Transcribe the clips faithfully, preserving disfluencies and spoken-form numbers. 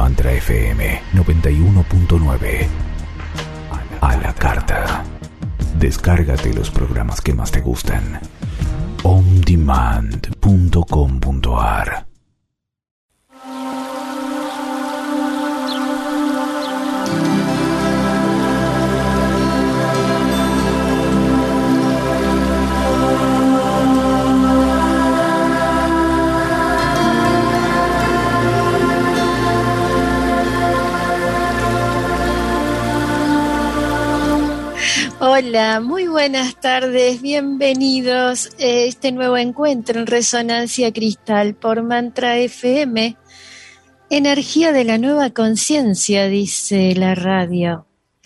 Mantra F M noventa y uno punto nueve. A la carta. Descárgate los programas que más te gustan. on demand punto com punto a r. Hola, muy buenas tardes, bienvenidos a este nuevo encuentro en Resonancia Cristal por Mantra F M. Energía de la nueva conciencia, dice la radio.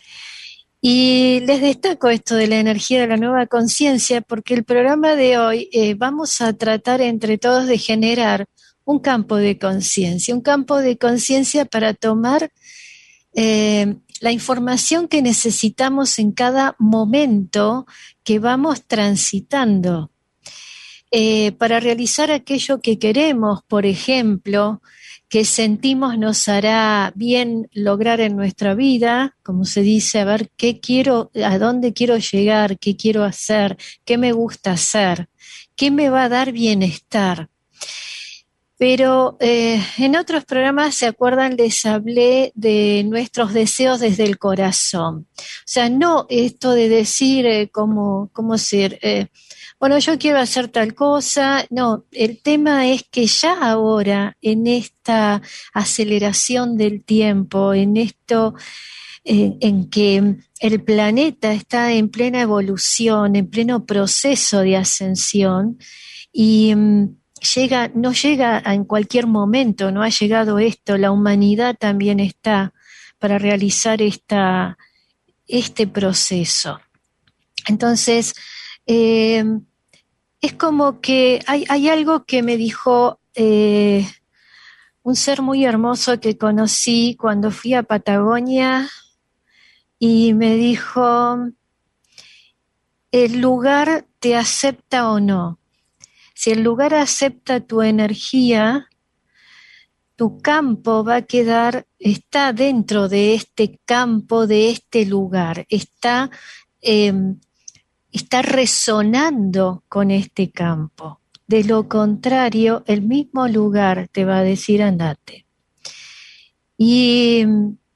Y les destaco esto de la energía de la nueva conciencia porque el programa de hoy eh, vamos a tratar entre todos de generar un campo de conciencia, un campo de conciencia para tomar eh, la información que necesitamos en cada momento que vamos transitando. Eh, para realizar aquello que queremos, por ejemplo, que sentimos nos hará bien lograr en nuestra vida, como se dice, a ver qué quiero, a dónde quiero llegar, qué quiero hacer, qué me gusta hacer, qué me va a dar bienestar. Pero eh, en otros programas, ¿se acuerdan? Les hablé de nuestros deseos desde el corazón. O sea, no esto de decir eh, cómo, cómo ser, eh, bueno, yo quiero hacer tal cosa. No, el tema es que ya ahora, en esta aceleración del tiempo, en esto eh, en que el planeta está en plena evolución, en pleno proceso de ascensión, y mm, Llega, no llega en cualquier momento, no ha llegado esto, la humanidad también está para realizar esta, este proceso. Entonces, eh, es como que hay, hay algo que me dijo eh, un ser muy hermoso que conocí cuando fui a Patagonia y me dijo, ¿el lugar te acepta o no? Si el lugar acepta tu energía, tu campo va a quedar, está dentro de este campo, de este lugar, está, eh, está resonando con este campo. De lo contrario, el mismo lugar te va a decir andate. Y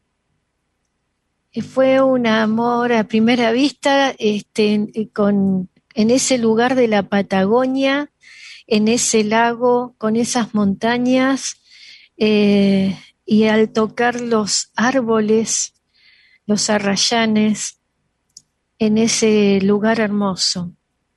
fue un amor a primera vista, este, con, en ese lugar de la Patagonia, en ese lago, con esas montañas, eh, y al tocar los árboles, los arrayanes, en ese lugar hermoso.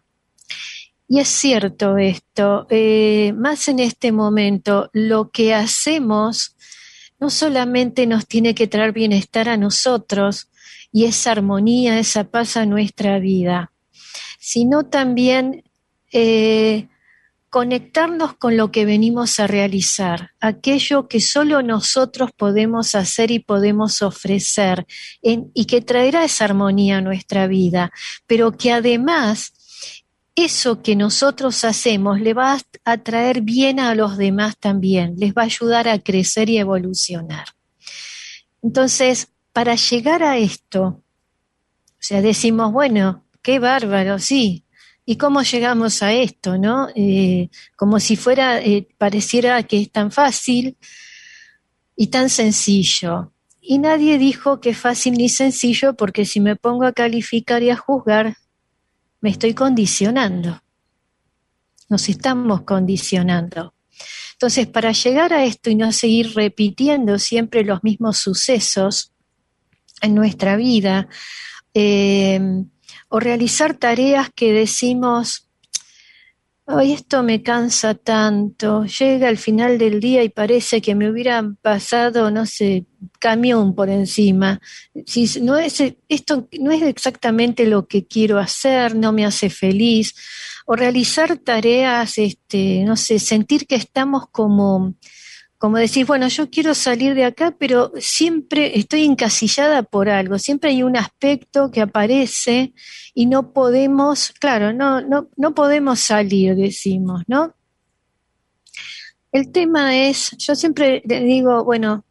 Y es cierto esto, eh, más en este momento, lo que hacemos no solamente nos tiene que traer bienestar a nosotros y esa armonía, esa paz a nuestra vida, sino también eh, conectarnos con lo que venimos a realizar, aquello que solo nosotros podemos hacer y podemos ofrecer, en, y que traerá esa armonía a nuestra vida, pero que además eso que nosotros hacemos le va a traer bien a los demás también, les va a ayudar a crecer y evolucionar. Entonces, para llegar a esto, o sea, decimos, bueno, qué bárbaro, sí. ¿Y cómo llegamos a esto, no? Eh, como si fuera, eh, pareciera que es tan fácil y tan sencillo. Y nadie dijo que es fácil ni sencillo, porque si me pongo a calificar y a juzgar, me estoy condicionando. Nos estamos condicionando. Entonces, para llegar a esto y no seguir repitiendo siempre los mismos sucesos en nuestra vida, eh, o realizar tareas que decimos, ay, esto me cansa tanto, llega al final del día y parece que me hubieran pasado, no sé, camión por encima. Si no es, esto no es exactamente lo que quiero hacer, no me hace feliz. O realizar tareas, este, no sé, sentir que estamos como... Como decir, bueno, yo quiero salir de acá, pero siempre estoy encasillada por algo, siempre hay un aspecto que aparece y no podemos, claro, no, no, no podemos salir, decimos, ¿no? El tema es, yo siempre le digo, bueno,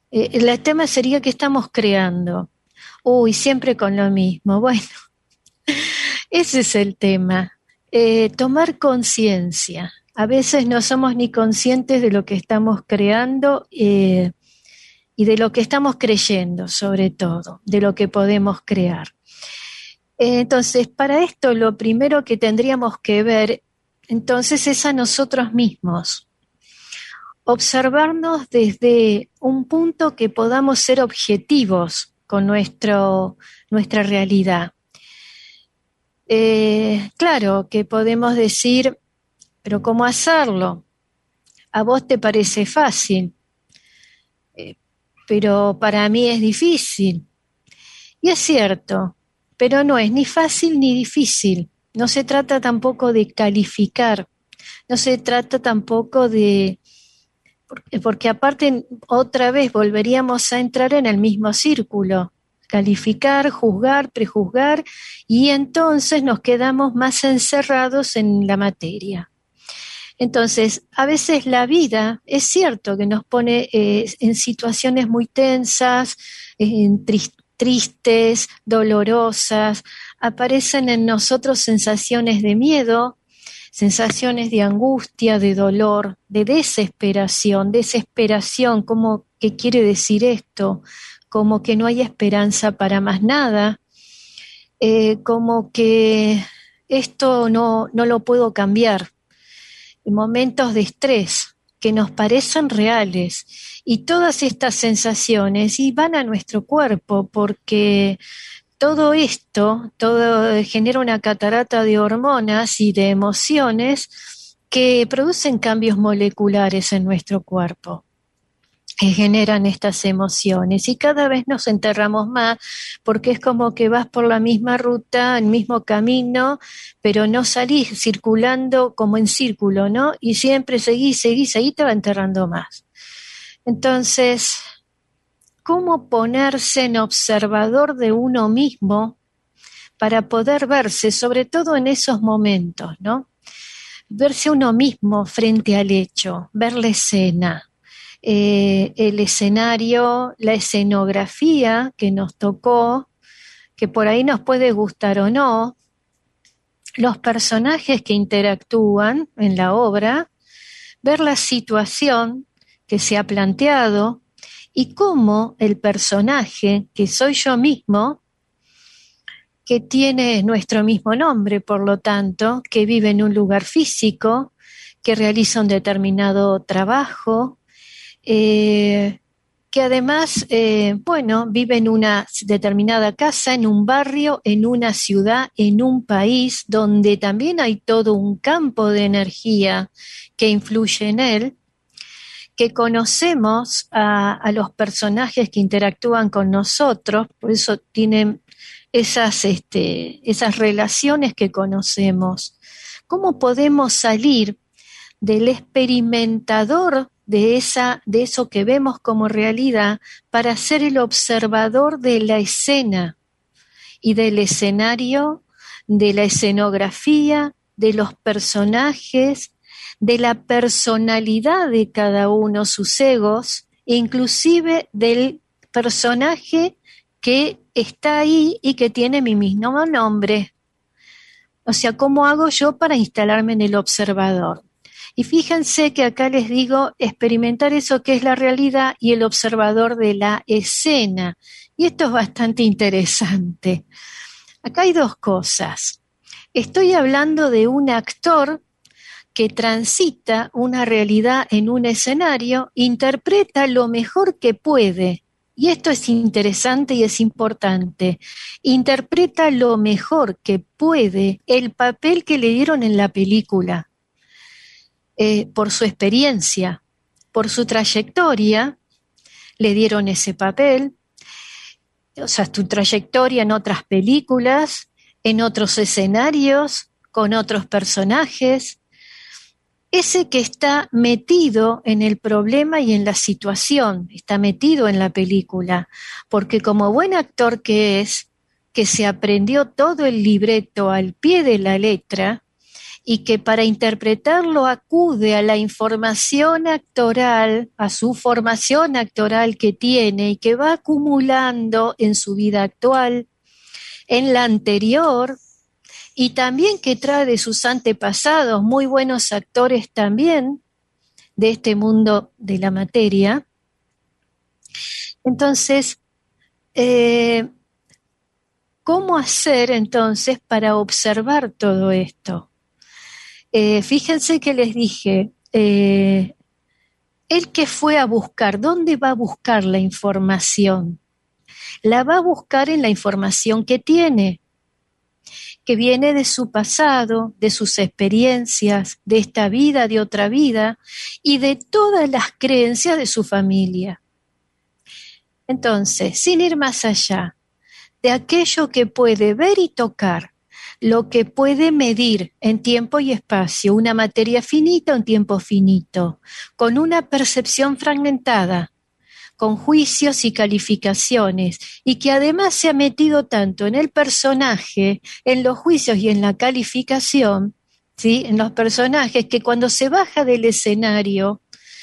Eh, el tema sería que estamos creando. Uy, siempre con lo mismo. Bueno, ese es el tema. Eh, tomar conciencia. A veces no somos ni conscientes de lo que estamos creando eh, y de lo que estamos creyendo, sobre todo, de lo que podemos crear. Eh, entonces, para esto lo primero que tendríamos que ver, entonces, es a nosotros mismos. Observarnos desde un punto que podamos ser objetivos con nuestro, nuestra realidad. Eh, claro que podemos decir, pero ¿cómo hacerlo? A vos te parece fácil, eh, pero para mí es difícil. Y es cierto, pero no es ni fácil ni difícil. No se trata tampoco de calificar, no se trata tampoco de... Porque aparte otra vez volveríamos a entrar en el mismo círculo, calificar, juzgar, prejuzgar, y entonces nos quedamos más encerrados en la materia. Entonces, a veces la vida es cierto que nos pone eh, en situaciones muy tensas, eh, tris- tristes, dolorosas, aparecen en nosotros sensaciones de miedo, sensaciones de angustia, de dolor, de desesperación, desesperación, ¿cómo, qué quiere decir esto? Como que no hay esperanza para más nada, eh, como que esto no, no lo puedo cambiar, momentos de estrés que nos parecen reales y todas estas sensaciones y van a nuestro cuerpo porque todo esto, todo genera una catarata de hormonas y de emociones que producen cambios moleculares en nuestro cuerpo, que generan estas emociones y cada vez nos enterramos más porque es como que vas por la misma ruta, el mismo camino, pero no salís circulando como en círculo, ¿no? Y siempre seguís, seguís, ahí te va enterrando más. Entonces, ¿cómo ponerse en observador de uno mismo para poder verse, sobre todo en esos momentos, ¿no? Verse uno mismo frente al hecho, ver la escena, eh, el escenario, la escenografía que nos tocó, que por ahí nos puede gustar o no, los personajes que interactúan en la obra, ver la situación que se ha planteado y cómo el personaje, que soy yo mismo, que tiene nuestro mismo nombre, por lo tanto, que vive en un lugar físico, que realiza un determinado trabajo, eh, que además, eh, bueno, vive en una determinada casa, en un barrio, en una ciudad, en un país, donde también hay todo un campo de energía que influye en él, que conocemos a, a los personajes que interactúan con nosotros, por eso tienen esas, este, esas relaciones que conocemos. ¿Cómo podemos salir del experimentador de, esa, de eso que vemos como realidad para ser el observador de la escena y del escenario, de la escenografía, de los personajes, de la personalidad de cada uno, sus egos, e inclusive del personaje que está ahí y que tiene mi mismo nombre? O sea, ¿cómo hago yo para instalarme en el observador? Y fíjense que acá les digo experimentar eso que es la realidad y el observador de la escena. Y esto es bastante interesante. Acá hay dos cosas. Estoy hablando de un actor que transita una realidad en un escenario, interpreta lo mejor que puede. Y esto es interesante y es importante. Interpreta lo mejor que puede el papel que le dieron en la película. Eh, por su experiencia, por su trayectoria, le dieron ese papel. O sea, tu trayectoria en otras películas, en otros escenarios, con otros personajes. Ese que está metido en el problema y en la situación, está metido en la película, porque como buen actor que es, que se aprendió todo el libreto al pie de la letra y que para interpretarlo acude a la información actoral, a su formación actoral que tiene y que va acumulando en su vida actual, en la anterior, y también que trae de sus antepasados, muy buenos actores también de este mundo de la materia. Entonces, eh, ¿cómo hacer entonces para observar todo esto? Eh, fíjense que les dije, eh, el que fue a buscar, ¿dónde va a buscar la información? La va a buscar en la información que tiene, que viene de su pasado, de sus experiencias, de esta vida, de otra vida, y de todas las creencias de su familia. Entonces, sin ir más allá, de aquello que puede ver y tocar, lo que puede medir en tiempo y espacio, una materia finita, un tiempo finito, con una percepción fragmentada, con juicios y calificaciones, y que además se ha metido tanto en el personaje, en los juicios y en la calificación, ¿sí?, en los personajes, que cuando se baja del escenario,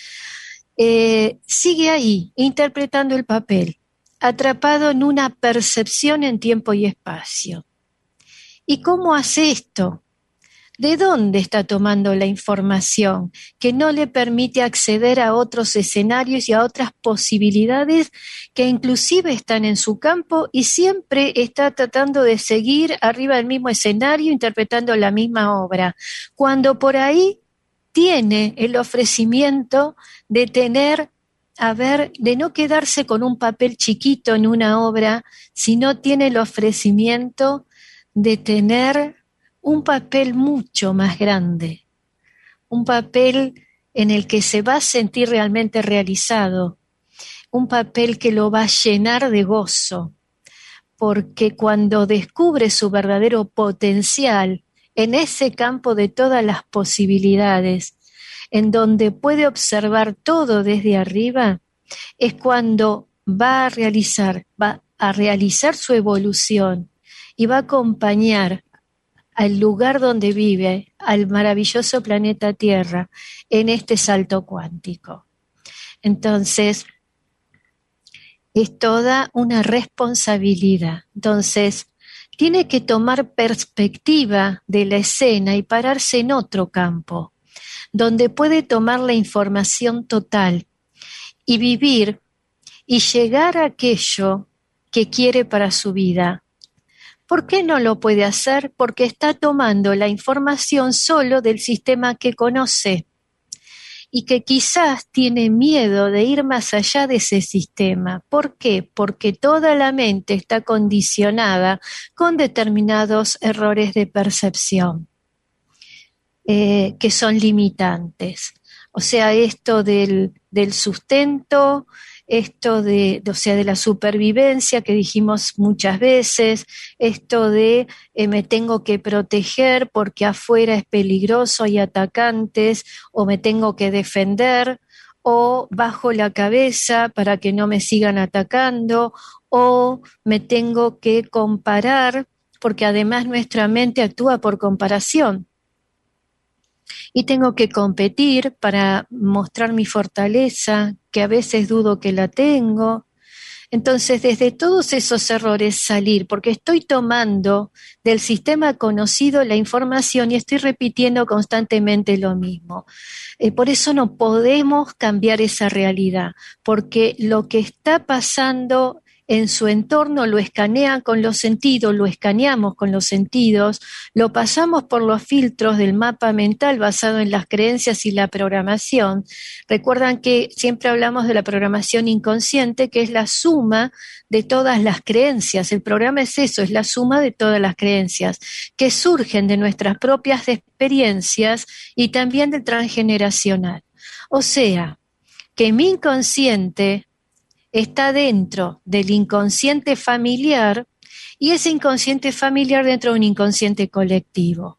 eh, sigue ahí, interpretando el papel, atrapado en una percepción en tiempo y espacio. ¿Y cómo hace esto? ¿De dónde está tomando la información que no le permite acceder a otros escenarios y a otras posibilidades que inclusive están en su campo y siempre está tratando de seguir arriba del mismo escenario interpretando la misma obra? Cuando por ahí tiene el ofrecimiento de tener, a ver, de no quedarse con un papel chiquito en una obra, sino tiene el ofrecimiento de tener un papel mucho más grande, un papel en el que se va a sentir realmente realizado, un papel que lo va a llenar de gozo, porque cuando descubre su verdadero potencial en ese campo de todas las posibilidades, en donde puede observar todo desde arriba, es cuando va a realizar, va a realizar su evolución y va a acompañar al lugar donde vive, al maravilloso planeta Tierra, en este salto cuántico. Entonces, es toda una responsabilidad. Entonces, tiene que tomar perspectiva de la escena y pararse en otro campo, donde puede tomar la información total y vivir y llegar a aquello que quiere para su vida. ¿Por qué no lo puede hacer? Porque está tomando la información solo del sistema que conoce y que quizás tiene miedo de ir más allá de ese sistema. ¿Por qué? Porque toda la mente está condicionada con determinados errores de percepción eh, que son limitantes. O sea, esto del, del sustento, esto de, de, o sea, de la supervivencia que dijimos muchas veces, esto de eh, me tengo que proteger porque afuera es peligroso, hay atacantes, o me tengo que defender, o bajo la cabeza para que no me sigan atacando, o me tengo que comparar, porque además nuestra mente actúa por comparación. Y tengo que competir para mostrar mi fortaleza, que a veces dudo que la tengo. Entonces, desde todos esos errores salir, porque estoy tomando del sistema conocido la información y estoy repitiendo constantemente lo mismo. Eh, por eso no podemos cambiar esa realidad, porque lo que está pasando en su entorno lo escanean con los sentidos, lo escaneamos con los sentidos, lo pasamos por los filtros del mapa mental basado en las creencias y la programación. Recuerdan que siempre hablamos de la programación inconsciente, que es la suma de todas las creencias. El programa es eso, es la suma de todas las creencias que surgen de nuestras propias experiencias y también del transgeneracional. O sea, que mi inconsciente está dentro del inconsciente familiar y ese inconsciente familiar dentro de un inconsciente colectivo.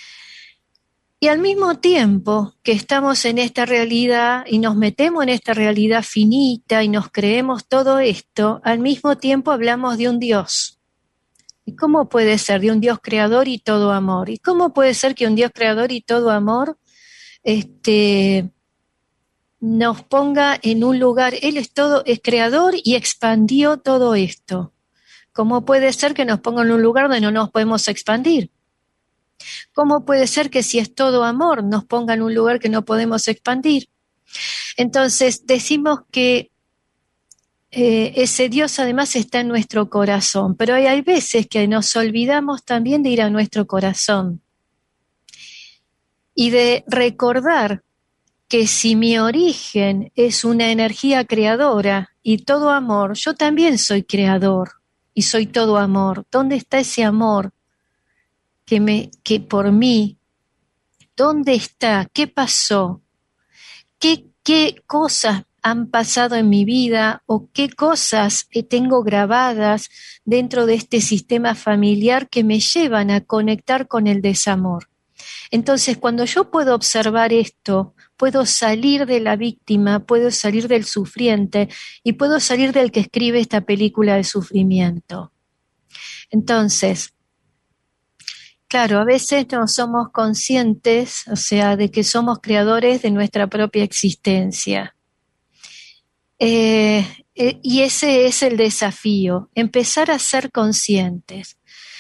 Y al mismo tiempo que estamos en esta realidad y nos metemos en esta realidad finita y nos creemos todo esto, al mismo tiempo hablamos de un Dios. ¿Y cómo puede ser de un Dios creador y todo amor? ¿Y cómo puede ser que un Dios creador y todo amor este, nos ponga en un lugar? Él es todo, es creador y expandió todo esto. ¿Cómo puede ser que nos ponga en un lugar donde no nos podemos expandir? ¿Cómo puede ser que si es todo amor nos ponga en un lugar que no podemos expandir? Entonces decimos que Eh, ese Dios además está en nuestro corazón, pero hay, hay veces que nos olvidamos también de ir a nuestro corazón y de recordar que si mi origen es una energía creadora y todo amor, yo también soy creador y soy todo amor. ¿Dónde está ese amor que, me, que por mí? ¿Dónde está? ¿Qué pasó? ¿Qué, qué cosas han pasado en mi vida o qué cosas tengo grabadas dentro de este sistema familiar que me llevan a conectar con el desamor? Entonces, cuando yo puedo observar esto, puedo salir de la víctima, puedo salir del sufriente y puedo salir del que escribe esta película de sufrimiento. Entonces, claro, a veces no somos conscientes, o sea, de que somos creadores de nuestra propia existencia. Eh, eh, y ese es el desafío, empezar a ser conscientes.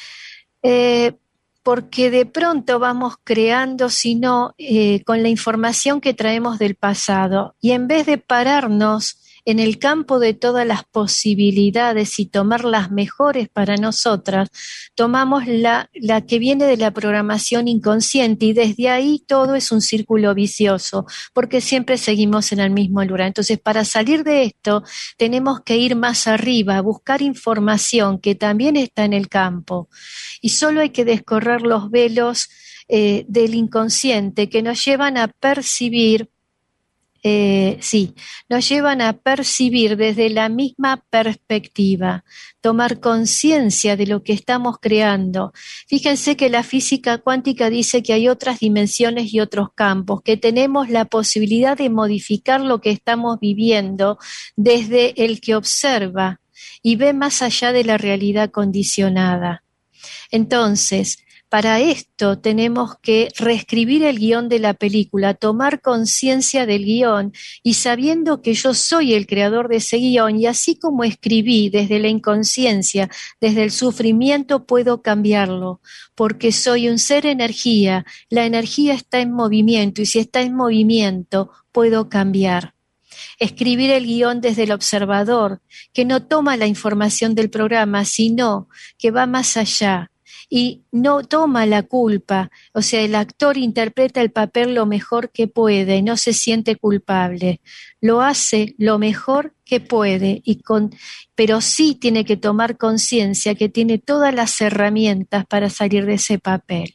Eh, porque de pronto vamos creando, sino eh, con la información que traemos del pasado. Y en vez de pararnos en el campo de todas las posibilidades y tomar las mejores para nosotras, tomamos la, la que viene de la programación inconsciente y desde ahí todo es un círculo vicioso, porque siempre seguimos en el mismo lugar. Entonces, para salir de esto, tenemos que ir más arriba, buscar información que también está en el campo. Y solo hay que descorrer los velos eh, del inconsciente que nos llevan a percibir Eh, sí, nos llevan a percibir desde la misma perspectiva, tomar conciencia de lo que estamos creando. Fíjense que la física cuántica dice que hay otras dimensiones y otros campos, que tenemos la posibilidad de modificar lo que estamos viviendo desde el que observa y ve más allá de la realidad condicionada. Entonces, para esto tenemos que reescribir el guión de la película, tomar conciencia del guión y sabiendo que yo soy el creador de ese guión y así como escribí desde la inconsciencia, desde el sufrimiento, puedo cambiarlo, porque soy un ser energía, la energía está en movimiento y si está en movimiento puedo cambiar. Escribir el guión desde el observador, que no toma la información del programa, sino que va más allá. Y no toma la culpa, o sea, el actor interpreta el papel lo mejor que puede, no se siente culpable, lo hace lo mejor que puede, y con, pero sí tiene que tomar conciencia que tiene todas las herramientas para salir de ese papel.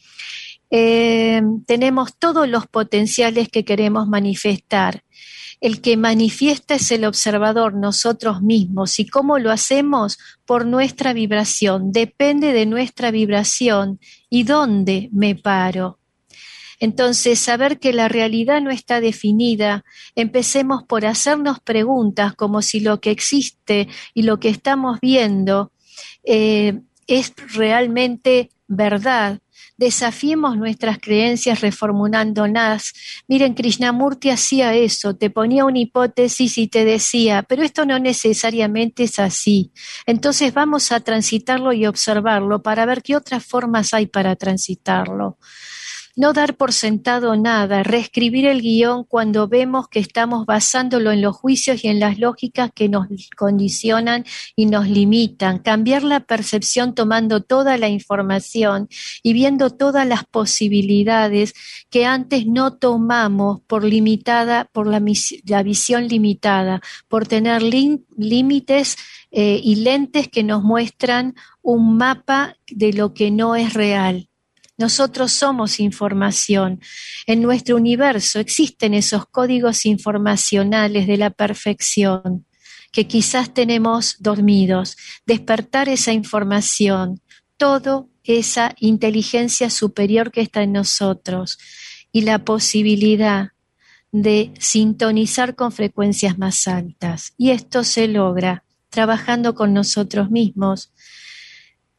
Eh, tenemos todos los potenciales que queremos manifestar. El que manifiesta es el observador, nosotros mismos. ¿Y cómo lo hacemos? Por nuestra vibración. Depende de nuestra vibración y dónde me paro. Entonces, saber que la realidad no está definida, empecemos por hacernos preguntas como si lo que existe y lo que estamos viendo eh, es realmente verdad. Desafiemos nuestras creencias reformulándolas. Miren, Krishnamurti hacía eso, te ponía una hipótesis y te decía, pero esto no necesariamente es así. Entonces vamos a transitarlo y observarlo para ver qué otras formas hay para transitarlo. No dar por sentado nada, reescribir el guión cuando vemos que estamos basándolo en los juicios y en las lógicas que nos condicionan y nos limitan, cambiar la percepción tomando toda la información y viendo todas las posibilidades que antes no tomamos por limitada, por la, la visión limitada, por tener límites eh, y lentes que nos muestran un mapa de lo que no es real. Nosotros somos información. En nuestro universo existen esos códigos informacionales de la perfección que quizás tenemos dormidos. Despertar esa información, toda esa inteligencia superior que está en nosotros y la posibilidad de sintonizar con frecuencias más altas. Y esto se logra trabajando con nosotros mismos,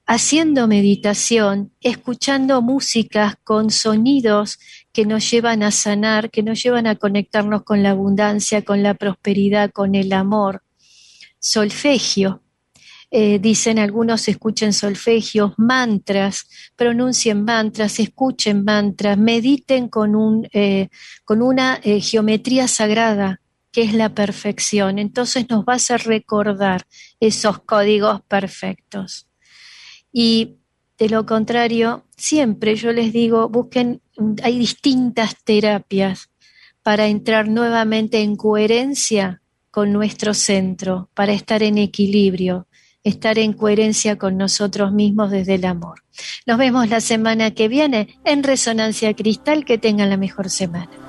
haciendo meditación, escuchando músicas con sonidos que nos llevan a sanar, que nos llevan a conectarnos con la abundancia, con la prosperidad, con el amor. Solfegio. Eh, dicen algunos, escuchen solfegios, mantras, pronuncien mantras, escuchen mantras, mediten con, un, eh, con una eh, geometría sagrada, que es la perfección. Entonces nos va a hacer recordar esos códigos perfectos. Y de lo contrario, siempre yo les digo, busquen, hay distintas terapias para entrar nuevamente en coherencia con nuestro centro, para estar en equilibrio, estar en coherencia con nosotros mismos desde el amor. Nos vemos la semana que viene en Resonancia Cristal. Que tengan la mejor semana.